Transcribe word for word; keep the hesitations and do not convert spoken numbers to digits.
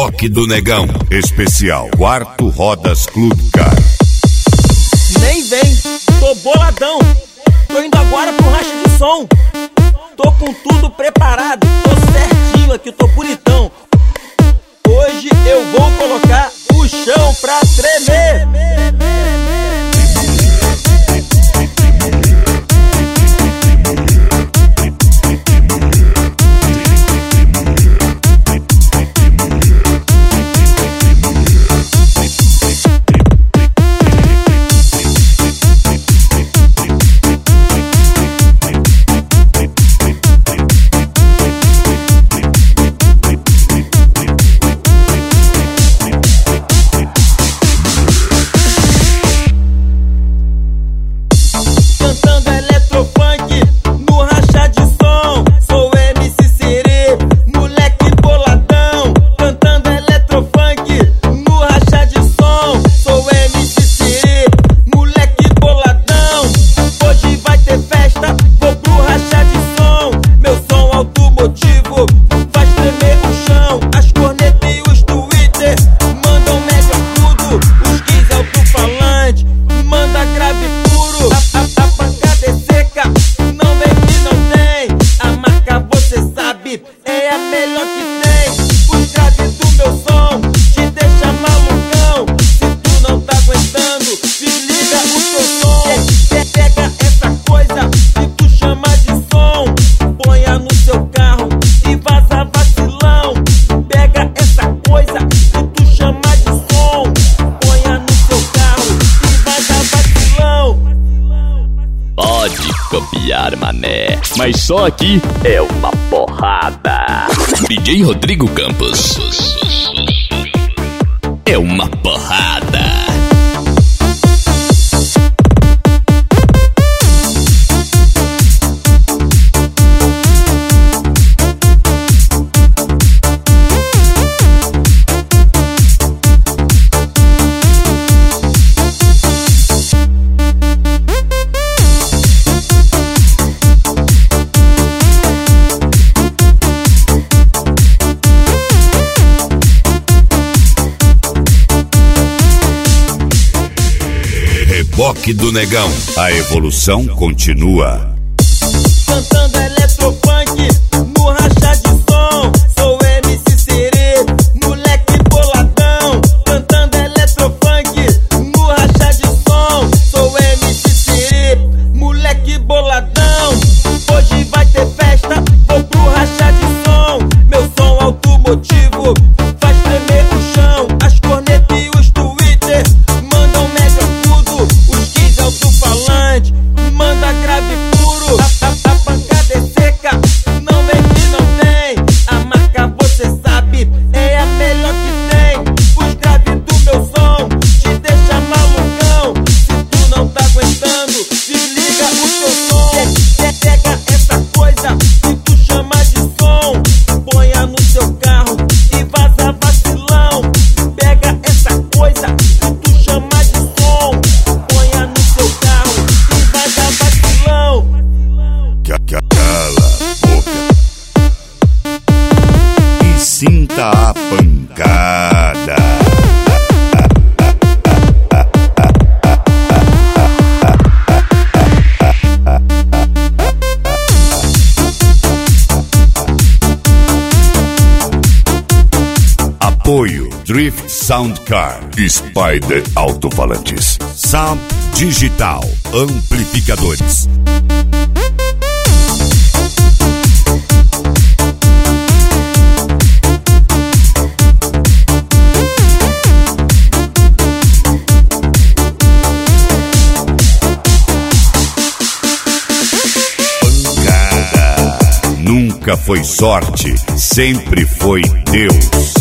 Reboque do Negão, especial Quarto Rodas Clube Car. Nem vem, tô boladão, tô indo agora pro racha de som. Tô com tudo preparado, tô certinho aqui, tô bonitão. Hoje eu vou colocar o chão pra tremer. É a melhor que tem. Os graves do meu som te deixa malucão. Se tu não tá aguentando, desliga o teu som. Pega essa coisa que tu chama de som, ponha no seu carro e vaza vacilão. Pega essa coisa que tu chama de som, ponha no seu carro e vaza vacilão. Pode copiar, mané, mas só aqui é uma porrada. D J Rodrigo Campos é uma porrada. Reboque do Negão, a evolução continua. Cantando eletrofunk no racha de som, sou M C Serê, moleque boladão. Cantando eletrofunk no racha de som, sou M C Serê, moleque boladão. Hoje vai ter festa, vou pro racha de som. Meu som automotivo faz tremer o chão. As cornetas e os Twitter mandam mega tudo. Os quinze alto-falante manda grave puro. A, a, a pancada é seca, não vem que não tem. A marca você sabe, é a melhor que tem. Os graves do meu som te deixa malucão. Se tu não tá aguentando, desliga o teu som. Pega essa coisa que tu chama de som, ponha no seu carro e vaza vacilão. Pega essa coisa que tu chama de som, ponha no seu carro e vaza vacilão. Cala a boca e sinta a pancada. Apoio Drift Sound Car, Spider Alto-Falantes, Sound Digital, Amplificadores. Pancada. Nunca foi sorte, sempre foi Deus.